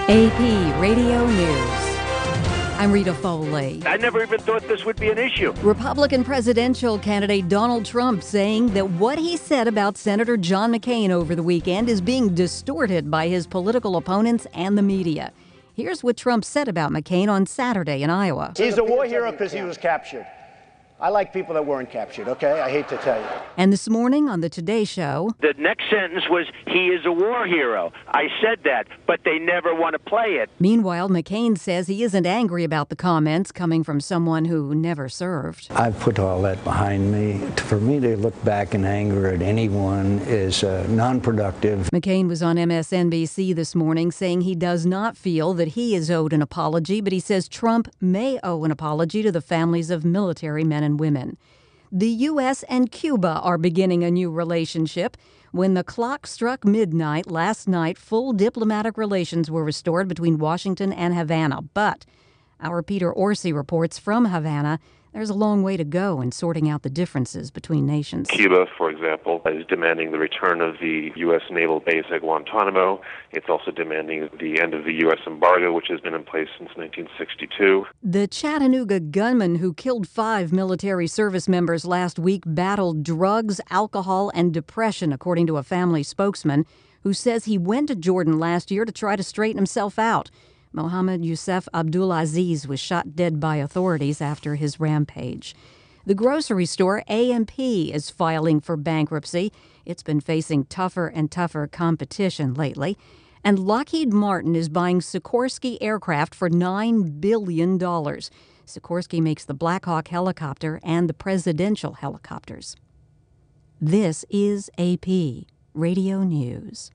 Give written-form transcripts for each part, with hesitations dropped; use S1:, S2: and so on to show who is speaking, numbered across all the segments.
S1: AP Radio News. I'm Rita Foley.
S2: I never even thought this would be an issue.
S1: Republican presidential candidate Donald Trump saying that what he said about Senator John McCain over the weekend is being distorted by his political opponents and the media. Here's what Trump said about McCain on Saturday in Iowa.
S3: He's a war hero because he was captured. I like people that weren't captured, okay? I hate to tell you.
S1: And this morning on the Today Show,
S2: The next sentence was, he is a war hero. I said that, but they never want to play it.
S1: meanwhile, McCain says he isn't angry about the comments coming from someone who never served.
S4: I've put all that behind me. For me to look back in anger at anyone is non-productive.
S1: McCain was on MSNBC this morning saying he does not feel that he is owed an apology, but he says Trump may owe an apology to the families of military men and women. The U.S. and Cuba are beginning a new relationship. When the clock struck midnight last night, full diplomatic relations were restored between Washington and Havana. But our Peter Orsi reports from Havana, there's a long way to go in sorting out the differences between nations.
S5: Cuba, for example, is demanding the return of the U.S. naval base at Guantanamo. It's also demanding the end of the U.S. embargo, which has been in place since 1962.
S1: The Chattanooga gunman who killed 5 military service members last week battled drugs, alcohol, and depression, according to a family spokesman who says he went to Jordan last year to try to straighten himself out. Mohammed Youssef Abdulaziz was shot dead by authorities after his rampage. The grocery store A&P is filing for bankruptcy. It's been facing tougher and tougher competition lately. And Lockheed Martin is buying Sikorsky aircraft for $9 billion. Sikorsky makes the Black Hawk helicopter and the presidential helicopters. This is AP Radio News.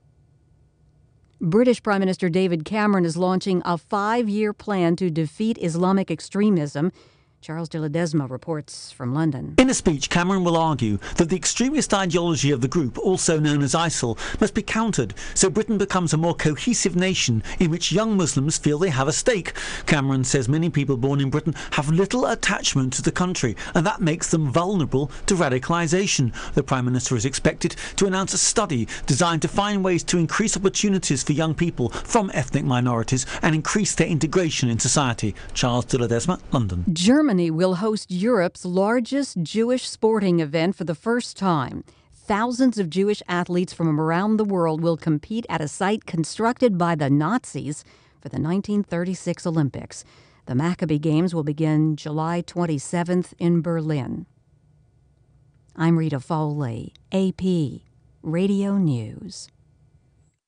S1: British Prime Minister David Cameron is launching a 5-year plan to defeat Islamic extremism. Charles de Ledesma reports from London.
S6: In a speech, Cameron will argue that the extremist ideology of the group, also known as ISIL, must be countered so Britain becomes a more cohesive nation in which young Muslims feel they have a stake. Cameron says many people born in Britain have little attachment to the country, and that makes them vulnerable to radicalisation. The Prime Minister is expected to announce a study designed to find ways to increase opportunities for young people from ethnic minorities and increase their integration in society. Charles de Ledesma, London.
S1: Germany will host Europe's largest Jewish sporting event for the first time. Thousands of Jewish athletes from around the world will compete at a site constructed by the Nazis for the 1936 Olympics. The Maccabi Games will begin July 27th in Berlin. I'm Rita Foley, AP Radio News.